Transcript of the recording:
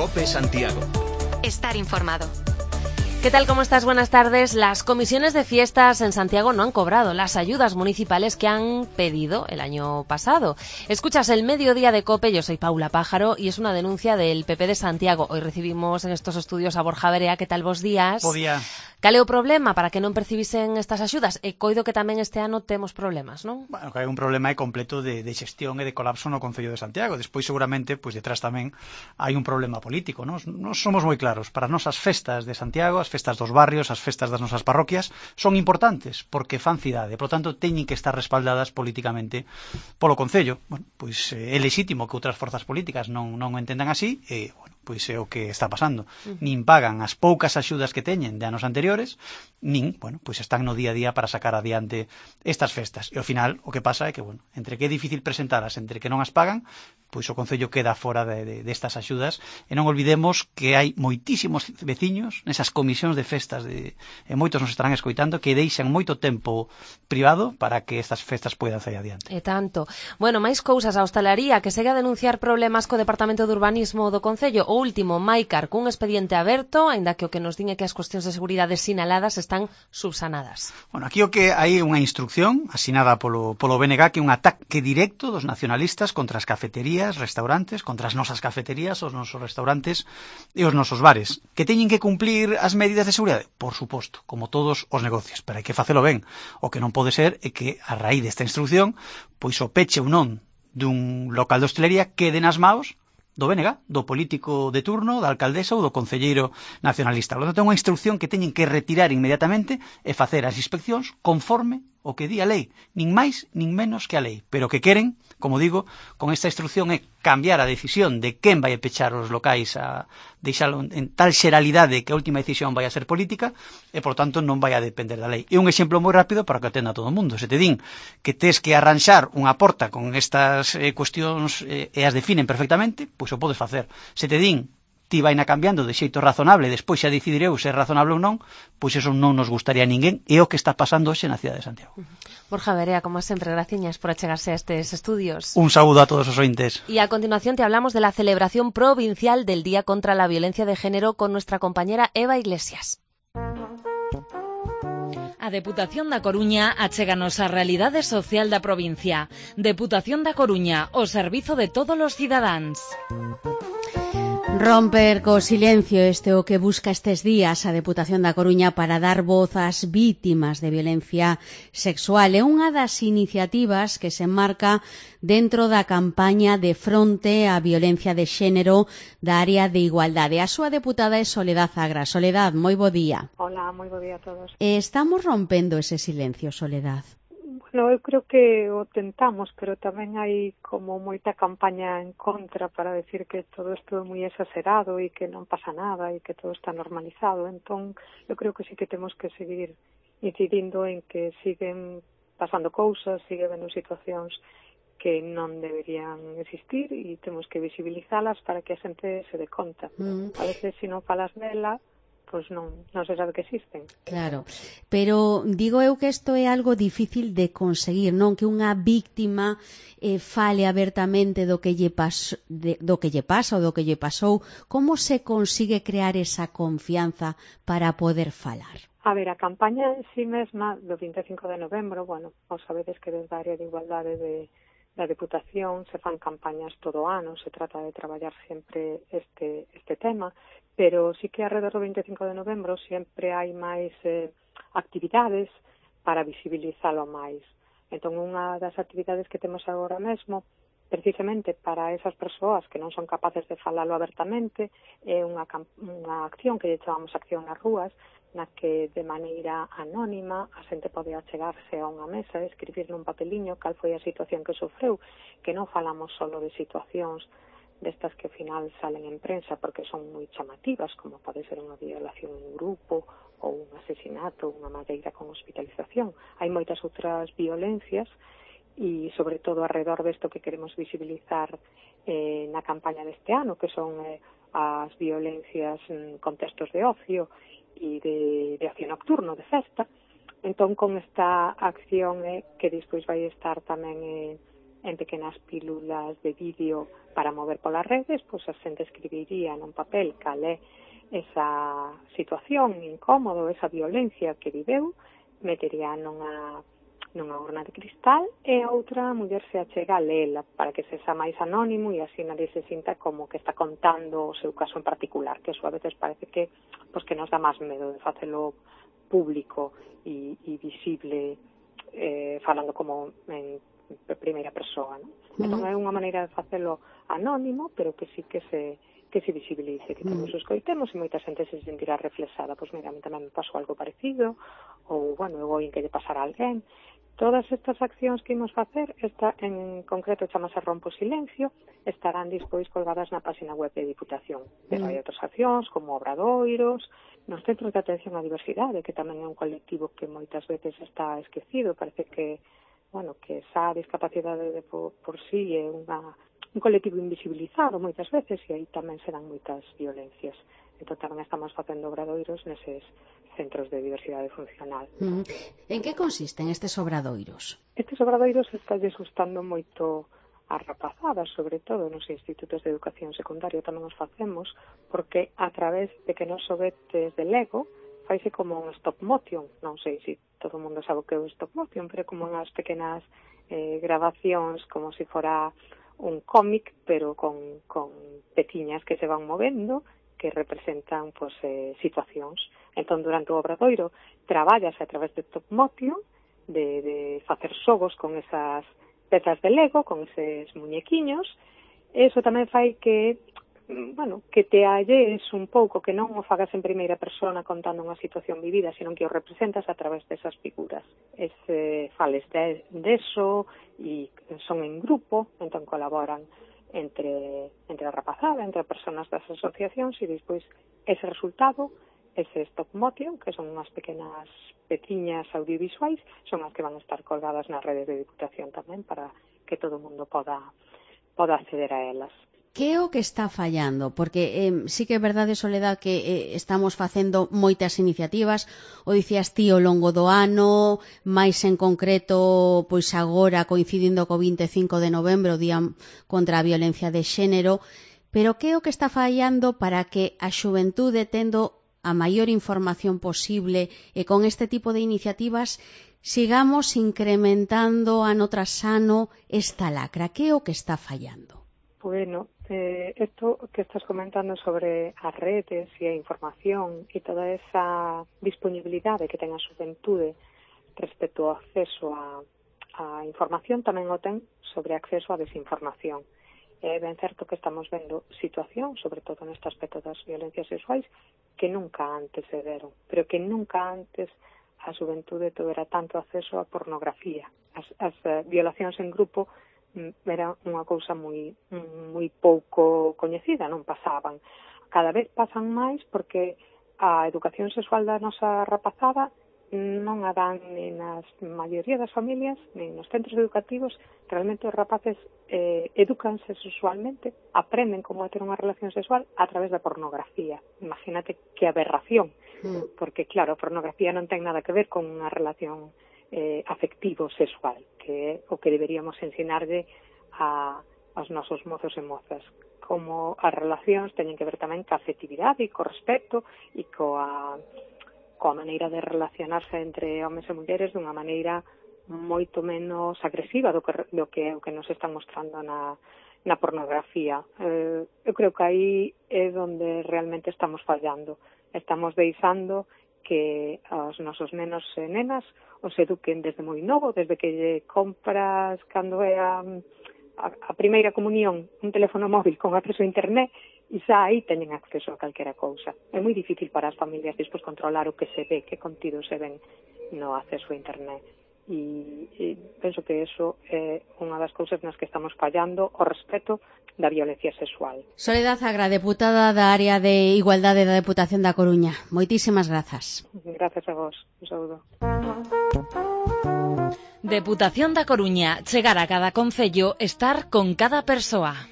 COPE Santiago. Estar informado. ¿Qué tal? ¿Cómo estás? Buenas tardes. Las comisiones de fiestas en Santiago no han cobrado las ayudas municipales que han pedido el año pasado. Escuchas el Mediodía de COPE, yo soy Paula Pájaro y es una denuncia del PP de Santiago. Hoy recibimos en estos estudios a Borja Berea. ¿Qué tal vos días? Bo día. Cal é o problema para que non percibisen estas axudas? E coido que tamén este ano temos problemas, non? Bueno, que hai un problema completo de xestión e de colapso no Concello de Santiago. Despois, seguramente, pois detrás tamén hai un problema político, non? Nos somos moi claros. Para as nosas festas de Santiago, as festas dos barrios, as festas das nosas parroquias, son importantes porque fan cidade. Por lo tanto, teñen que estar respaldadas políticamente polo Concello. Bueno, pois é lexítimo que outras forzas políticas non o entendan así e, bueno, pois é o que está pasando. Nin pagan as poucas axudas que teñen de anos anteriores, nin, bueno, pois están no día a día para sacar adiante estas festas. E ao final o que pasa é que, bueno, entre que é difícil presentalas, entre que non as pagan, pois o Concello queda fora destas axudas. E non olvidemos que hai moitísimos veciños nesas comisións de festas e moitos nos estarán escoitando que deixan moito tempo privado para que estas festas poidan sair adiante. E tanto. Bueno, máis cousas. A hostalería que segue a denunciar problemas co Departamento de Urbanismo do Concello. O último, Maicar, cun expediente aberto, aínda que o que nos din é que as cuestións de seguridade sinaladas están subsanadas. Bueno, aquí o que hai unha instrucción asinada polo BNG, que é un ataque directo dos nacionalistas contra as cafeterías, restaurantes, contra as nosas cafeterías, os nosos restaurantes e os nosos bares. Que teñen que cumplir as medidas de seguridade? Por suposto, como todos os negocios, pero hai que facelo ben. O que non pode ser é que, a raíz desta instrucción, pois o peche ou non dun local de hostelería quede nas maos do BNG, do político de turno, da alcaldesa ou do concelleiro nacionalista. Por lo tanto, é unha instrucción que teñen que retirar inmediatamente e facer as inspeccións conforme o que di a lei, nin máis nin menos que a lei. Pero o que queren, como digo, con esta instrucción é cambiar a decisión de quen vai a pechar os locais, a deixalo en tal xeralidade que a última decisión vai a ser política e, por tanto, non vai a depender da lei. É un exemplo moi rápido para que atenda a todo o mundo. Se te din que tes que arranxar unha porta con estas cuestións e as definen perfectamente, pois o podes facer. Se te din ti vaina cambiando de xeito razonable, despois xa decidireu se é razonable ou non, pois eso non nos gustaría a ninguén, e o que está pasando hoxe na cidade de Santiago. Borja Berea, como sempre, graciñas por achegarse a estes estudios. Un saúdo a todos os ointes. Y a continuación te hablamos de la celebración provincial del Día contra la Violencia de Género con nuestra compañera Eva Iglesias. A Deputación da Coruña achéganos a realidade social da provincia. Deputación da Coruña, o servizo de todos os cidadáns. Romper co silencio este o que busca estes días a Deputación da Coruña para dar voz ás vítimas de violencia sexual. É unha das iniciativas que se enmarca dentro da campaña de fronte á violencia de xénero da área de igualdade. A súa deputada é Soledad Agra. Soledad, moi bo día. Hola, moi bo día a todos. Estamos rompendo ese silencio, Soledad? Bueno, eu creo que o tentamos, pero tamén hai como moita campaña en contra para decir que todo isto é moi exagerado e que non pasa nada e que todo está normalizado. Entón, eu creo que sí que temos que seguir incidindo en que siguen pasando cousas, sigue vendo situacións que non deberían existir e temos que visibilizalas para que a xente se dé conta. A veces, se non falas dela, pois non se sabe que existen. Claro, pero digo eu que isto é algo difícil de conseguir, non? Que unha víctima fale abertamente do que lle pasa ou do que lle pasou. Como se consigue crear esa confianza para poder falar? A ver, a campaña en sí mesma do 25 de novembro, bueno, os sabedes que desde a área de igualdade da Deputación se fan campañas todo o ano, se trata de traballar sempre este tema, pero sí que alrededor do 25 de novembro sempre hai máis actividades para visibilizalo máis. Entón, unha das actividades que temos agora mesmo, precisamente para esas persoas que non son capaces de falalo abertamente, é unha acción que lle chamamos Acción nas Rúas, na que de maneira anónima a xente pode achegarse a unha mesa e escribir nun papeliño cal foi a situación que sofreu, que non falamos só de situacións destas que ao final salen en prensa porque son moi chamativas, como pode ser unha violación en grupo ou un asesinato, unha madeira con hospitalización. Hai moitas outras violencias e, sobre todo, alrededor desto que queremos visibilizar na campaña deste ano, que son as violencias en contextos de ocio e de ocio nocturno, de festa. Entón, con esta acción que despois vai estar tamén en pequenas pílulas de vídeo para mover polas redes, pois a xente escribiría nun papel cal é esa situación incómodo, esa violencia que viveu, metería nunha urna de cristal e a outra muller se achega a lela para que sexa máis anónimo e así nadie se sinta como que está contando o seu caso en particular, que eso a veces parece que nos dá máis medo de facelo público e visible, falando como en primeira persoa, non? Entón é unha maneira de facelo anónimo, pero que sí que se visibilice, que todos os escoitemos e moita xente se sentirá reflexada. Pois mira, a mí tamén me pasou algo parecido, ou, eu vou en que lle pasar a alguén. Todas estas accións que imos facer, esta en concreto chamase Rompo Silencio, estarán despois colgadas na página web de Diputación. Pero hai outras accións, como obradoiros, nos centros de atención á diversidade, que tamén é un colectivo que moitas veces está esquecido. Parece que esa discapacidade por sí é un colectivo invisibilizado moitas veces e aí tamén se dan moitas violencias. Entón tamén estamos facendo obradoiros neses centros de diversidade funcional. En que consisten estes obradoiros? Estes obradoiros están gustando moito a rapazadas, sobre todo nos institutos de educación secundaria tamén os facemos, porque a través de pequenos xoguetes de Lego faise como un stop motion. Non sei se todo o mundo sabe o que é o stop motion, pero como unhas pequenas grabacións, como se fora un cómic, pero con petiñas que se van movendo, que representan situacións. Entón, durante o obradoiro, traballase a través de stop motion, de facer xogos con esas pezas de Lego, con eses muñequiños. Eso tamén fai que te allees un pouco, que non o fagas en primeira persona contando unha situación vivida, sino que o representas a través desas figuras. Fales deso e son en grupo, entón colaboran entre a rapazada, entre personas das asociacións e despois ese resultado, ese stop motion, que son unhas pequenas petiñas audiovisuais, son as que van a estar colgadas nas redes de Diputación tamén para que todo o mundo poda acceder a elas. Que é o que está fallando? Porque sí que é verdade, Soledad, que estamos facendo moitas iniciativas, o dicías ti ao longo do ano, máis en concreto, pois agora coincidindo co 25 de novembro, o Día contra a Violencia de Xénero, pero que é o que está fallando para que a xuventude, tendo a maior información posible e con este tipo de iniciativas, sigamos incrementando ano tras ano esta lacra? Que é o que está fallando? Bueno, esto que estás comentando sobre as redes e a información e toda esa disponibilidade que ten a xuventude respecto ao acceso a información tamén o ten sobre acceso á desinformación. É ben certo que estamos vendo situacións, sobre todo neste aspecto das violencias sexuais, que nunca antes se deron, pero que nunca antes a xuventude tivera tanto acceso á pornografía. As violacións en grupo era unha cousa moi pouco coñecida, non pasaban. Cada vez pasan máis porque a educación sexual da nosa rapazada non a dan nin nas maioría das familias, nin nos centros educativos. Realmente os rapaces edúcanse sexualmente, aprenden como ter unha relación sexual a través da pornografía. Imagínate que aberración, porque claro, a pornografía non ten nada que ver con unha relación afectivo sexual, que é o que deberíamos ensinarlle aos nosos mozos e mozas. Como as relacións teñen que ver tamén ca afectividade e co respeto e coa maneira de relacionarse entre homes e mulleres dunha maneira moito menos agresiva do que nos están mostrando na pornografía. Eu creo que aí é onde realmente estamos fallando. Estamos deixando que os nosos nenos e nenas os eduquen desde moi novo, desde que lle compras cando é a primeira comunión un teléfono móvil con acceso a internet e xa aí teñen acceso a calquera cousa. É moi difícil para as familias despois controlar o que se ve, que contido se ven no acceso a internet. E penso que eso é unha das cousas nas que estamos fallando, o respeto da violencia sexual. Soledad Agra, deputada da área de Igualdade da Deputación da Coruña. Moitísimas grazas. Gracias a vos. Un saúdo. Deputación da Coruña, chegar a cada concello, estar con cada persoa.